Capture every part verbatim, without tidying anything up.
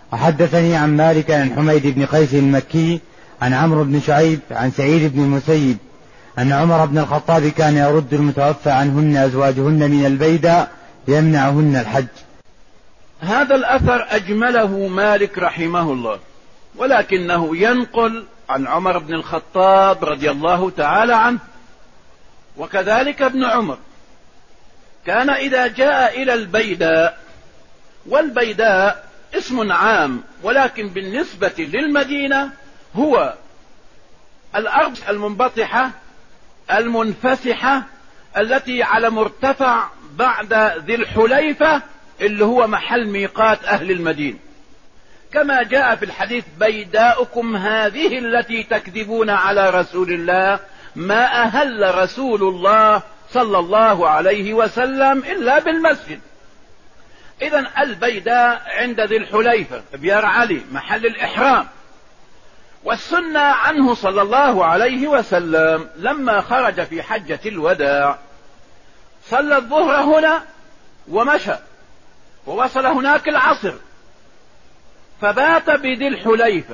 وحدثني عن مالك عن حميد بن قيس المكي عن عمرو بن شعيب عن سعيد بن المسيب أن عمر بن الخطاب كان يرد المتوفى عنهن أزواجهن من البيداء يمنعهن الحج. هذا الأثر أجمله مالك رحمه الله، ولكنه ينقل عن عمر بن الخطاب رضي الله تعالى عنه، وكذلك ابن عمر كان إذا جاء إلى البيداء، والبيداء اسم عام ولكن بالنسبة للمدينة هو الأرض المنبطحة المنفسحة التي على مرتفع بعد ذي الحليفة اللي هو محل ميقات أهل المدينة، كما جاء في الحديث: بيداؤكم هذه التي تكذبون على رسول الله ما أهل رسول الله صلى الله عليه وسلم إلا بالمسجد. إذن البيداء عند ذي الحليفة بيار علي محل الإحرام. والسنة عنه صلى الله عليه وسلم لما خرج في حجة الوداع صلى الظهر هنا ومشى ووصل هناك العصر، فبات بذي الحليفة.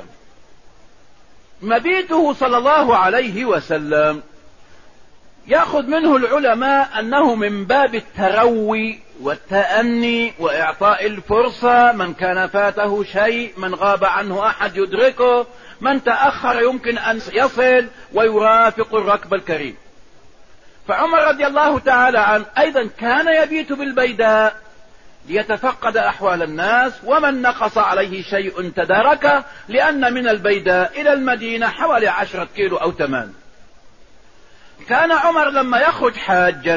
مبيته صلى الله عليه وسلم يأخذ منه العلماء أنه من باب التروي والتأني وإعطاء الفرصة، من كان فاته شيء، من غاب عنه أحد يدركه، من تأخر يمكن أن يصل ويرافق الركب الكريم. فعمر رضي الله تعالى عنه أيضا كان يبيت بالبيداء ليتفقد أحوال الناس، ومن نقص عليه شيء تداركه، لأن من البيداء إلى المدينة حوالي عشرة كيلو أو ثمان. كان عمر لما يخرج حاجا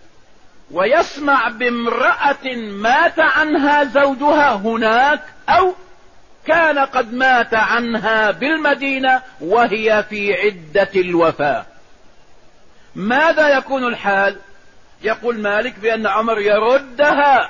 ويسمع بامرأة مات عنها زوجها هناك أو كان قد مات عنها بالمدينة وهي في عدة الوفاة، ماذا يكون الحال؟ يقول مالك بأن عمر يردها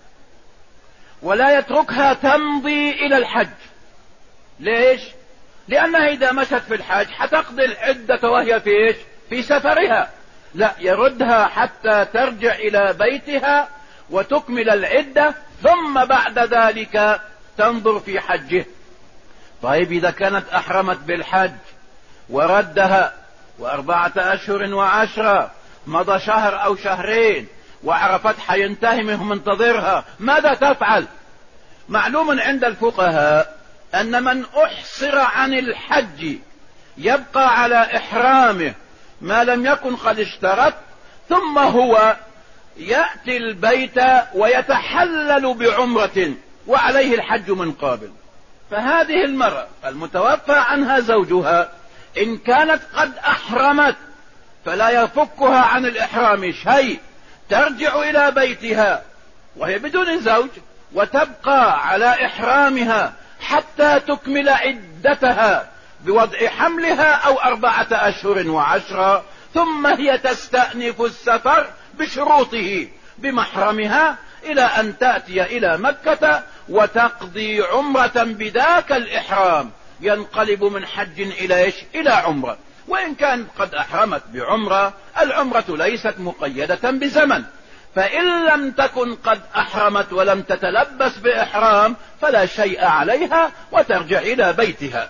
ولا يتركها تمضي إلى الحج. ليش؟ لأنها إذا مشت في الحج حتقضي العدة وهي في إيش؟ في سفرها. لا، يردها حتى ترجع إلى بيتها وتكمل العدة، ثم بعد ذلك تنظر في حجه. طيب إذا كانت أحرمت بالحج وردها وأربعة أشهر وعشرة، مضى شهر أو شهرين وعرفت حينتهي منه منتظرها، ماذا تفعل؟ معلوم عند الفقهاء أن من أحصر عن الحج يبقى على إحرامه ما لم يكن قد اشترط، ثم هو يأتي البيت ويتحلل بعمرة وعليه الحج من قابل. فهذه المرأة المتوفى عنها زوجها إن كانت قد أحرمت فلا يفكها عن الإحرام شيء، ترجع إلى بيتها وهي بدون زوج وتبقى على إحرامها حتى تكمل عدتها بوضع حملها أو أربعة أشهر وعشرة، ثم هي تستأنف السفر بشروطه بمحرمها إلى أن تأتي إلى مكة وتقضي عمرة بذاك الإحرام، ينقلب من حج إلى إيش؟ إلى عمرة. وإن كانت قد أحرمت بعمرة، العمرة ليست مقيدة بزمن، فإن لم تكن قد أحرمت ولم تتلبس بإحرام فلا شيء عليها وترجع إلى بيتها.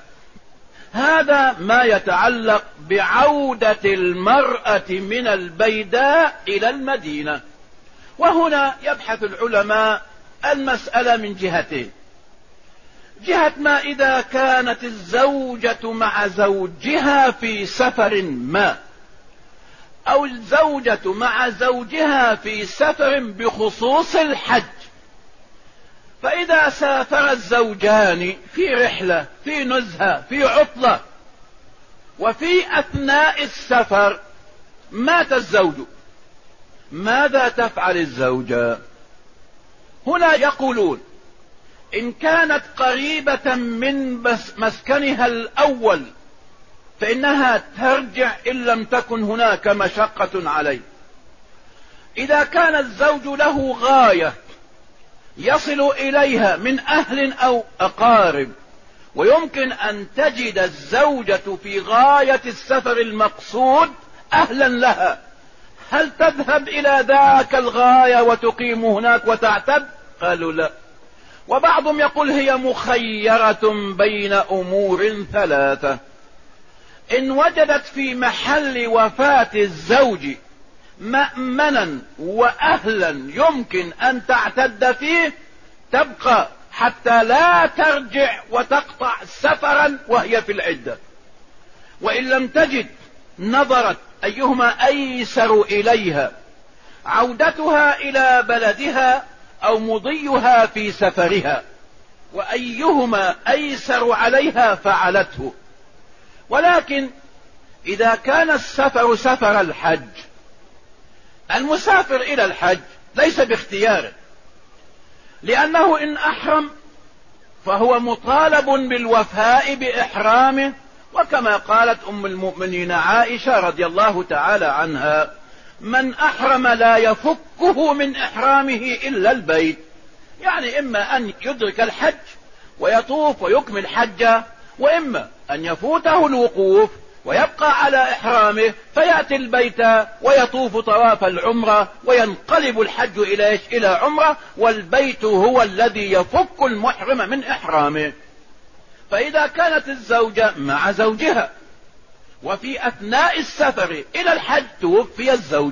هذا ما يتعلق بعودة المرأة من البيداء إلى المدينة. وهنا يبحث العلماء المسألة من جهتين: جهة ما إذا كانت الزوجة مع زوجها في سفر ما، أو الزوجة مع زوجها في سفر بخصوص الحج، فإذا سافر الزوجان في رحلة، في نزهة، في عطلة، وفي أثناء السفر مات الزوج، ماذا تفعل الزوجة؟ هنا يقولون إن كانت قريبة من مسكنها الأول فإنها ترجع إن لم تكن هناك مشقة عليه. إذا كان الزوج له غاية يصل إليها من أهل أو أقارب، ويمكن أن تجد الزوجة في غاية السفر المقصود أهلا لها، هل تذهب إلى ذاك الغاية وتقيم هناك وتعتد؟ قالوا لا. وبعضهم يقول هي مخيرة بين أمور ثلاثة: إن وجدت في محل وفاة الزوج مأمنا وأهلا يمكن أن تعتد فيه تبقى حتى لا ترجع وتقطع سفرا وهي في العدة، وإن لم تجد نظرت أيهما أيسر إليها، عودتها إلى بلدها أو مضيها في سفرها، وأيهما أيسر عليها فعلته. ولكن إذا كان السفر سفر الحج، المسافر إلى الحج ليس باختياره، لأنه إن أحرم فهو مطالب بالوفاء بإحرامه، وكما قالت أم المؤمنين عائشة رضي الله تعالى عنها: من أحرم لا يفكه من إحرامه إلا البيت. يعني إما أن يدرك الحج ويطوف ويكمل حجه، وإما أن يفوته الوقوف ويبقى على إحرامه فيأتي البيت ويطوف طواف العمرة وينقلب الحج إلى إيش؟ إلى عمرة، والبيت هو الذي يفك المحرم من إحرامه. فإذا كانت الزوجة مع زوجها وفي أثناء السفر إلى الحج توفي الزوج،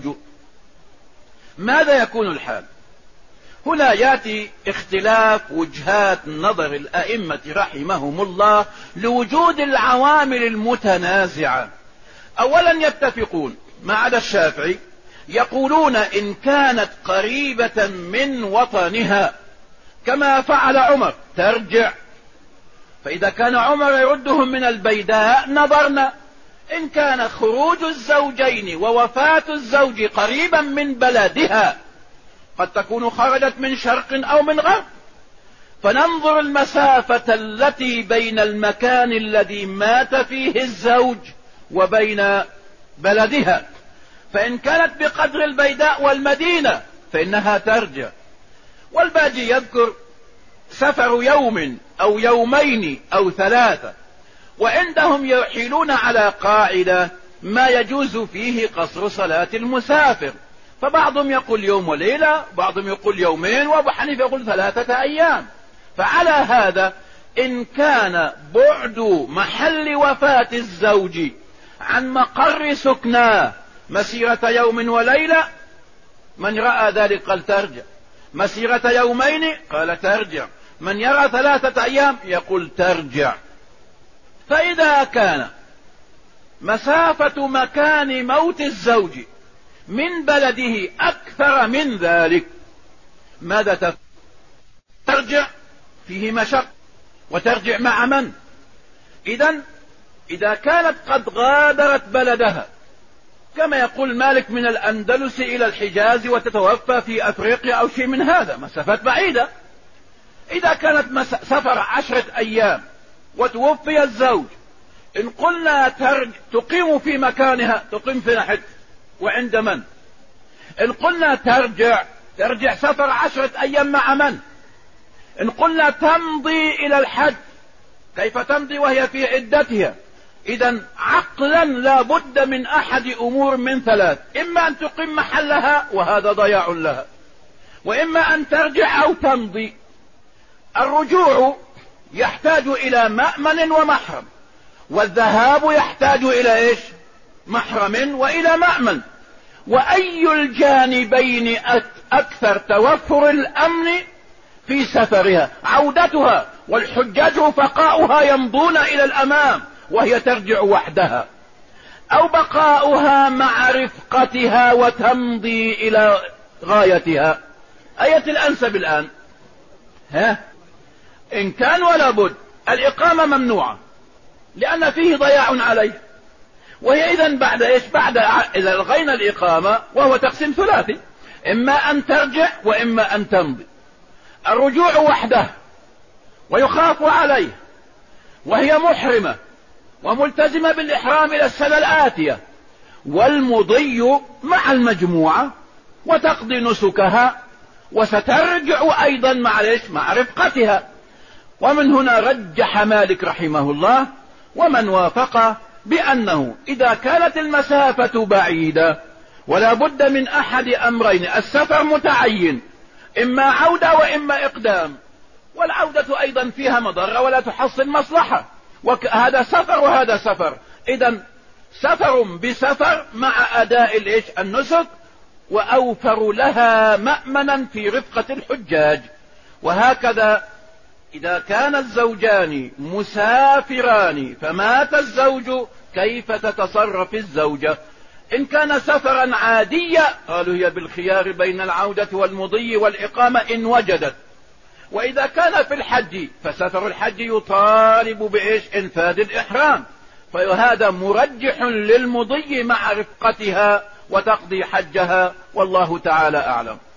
ماذا يكون الحال؟ هنا يأتي اختلاف وجهات نظر الأئمة رحمهم الله لوجود العوامل المتنازعة. أولا يتفقون ما عدا الشافعي، يقولون إن كانت قريبة من وطنها كما فعل عمر ترجع، فإذا كان عمر يردهم من البيداء نظرنا. إن كان خروج الزوجين ووفاة الزوج قريبا من بلدها، قد تكون خرجت من شرق أو من غرب، فننظر المسافة التي بين المكان الذي مات فيه الزوج وبين بلدها، فإن كانت بقدر البيداء والمدينة فإنها ترجع. والباجي يذكر سفر يوم أو يومين أو ثلاثة، وعندهم يحيلون على قاعدة ما يجوز فيه قصر صلاة المسافر، فبعضهم يقول يوم وليلة، بعضهم يقول يومين، وابو حنيفة يقول ثلاثة أيام. فعلى هذا إن كان بعد محل وفاة الزوج عن مقر سكناه مسيرة يوم وليلة، من رأى ذلك قال ترجع، مسيرة يومين قال ترجع، من يرى ثلاثة أيام يقول ترجع. فإذا كان مسافة مكان موت الزوج من بلده أكثر من ذلك، ماذا تفعل؟ ترجع، فيه مشق، وترجع مع من؟ إذن إذا كانت قد غادرت بلدها كما يقول مالك من الأندلس إلى الحجاز وتتوفى في أفريقيا أو شيء من هذا، مسافات بعيدة، إذا كانت سفر عشرة أيام وتوفي الزوج، إن قلنا ترج تقيم في مكانها تقيم في نحت وعند من؟ إن قلنا ترجع ترجع سفر عشرة أيام مع من؟ إن قلنا تمضي إلى الحج كيف تمضي وهي في عدتها؟ إذن عقلا لا بد من أحد أمور من ثلاث: إما أن تقيم محلها وهذا ضياع لها، وإما أن ترجع أو تمضي. الرجوع يحتاج إلى مأمن ومحرم، والذهاب يحتاج إلى إيش؟ محرم وإلى مأمن. وأي الجانبين أكثر توفر الأمن في سفرها؟ عودتها، والحجاج رفقاؤها يمضون إلى الأمام وهي ترجع وحدها، أو بقاؤها مع رفقتها وتمضي إلى غايتها؟ أية الأنسب الآن؟ ها؟ إن كان ولا بد الإقامة ممنوعة لأن فيه ضياع عليه، وهي إذن بعد إيش؟ بعد إذا ألغينا الإقامة وهو تقسيم ثلاثي، إما أن ترجع وإما أن تمضي. الرجوع وحده ويخاف عليه وهي محرمة وملتزمة بالإحرام إلى السنة الآتية، والمضي مع المجموعة وتقضي نسكها وسترجع أيضا مع ليش؟ مع رفقتها. ومن هنا رجح مالك رحمه الله ومن وافقه بأنه إذا كانت المسافة بعيدة ولا بد من أحد أمرين: السفر متعين، إما عودة وإما إقدام، والعودة أيضا فيها مضرة ولا تحصل مصلحة، وهذا سفر وهذا سفر. إذن سفر بسفر مع أداء الإيش النسك، وأوفر لها مأمنا في رفقة الحجاج. وهكذا إذا كان الزوجان مسافران فمات الزوج كيف تتصرف الزوجة؟ إن كان سفرا عاديا قالوا هي بالخيار بين العودة والمضي والإقامة إن وجدت. وإذا كان في الحج فسفر الحج يطالب بإيش إنفاذ الإحرام، فهذا مرجح للمضي مع رفقتها وتقضي حجها، والله تعالى أعلم.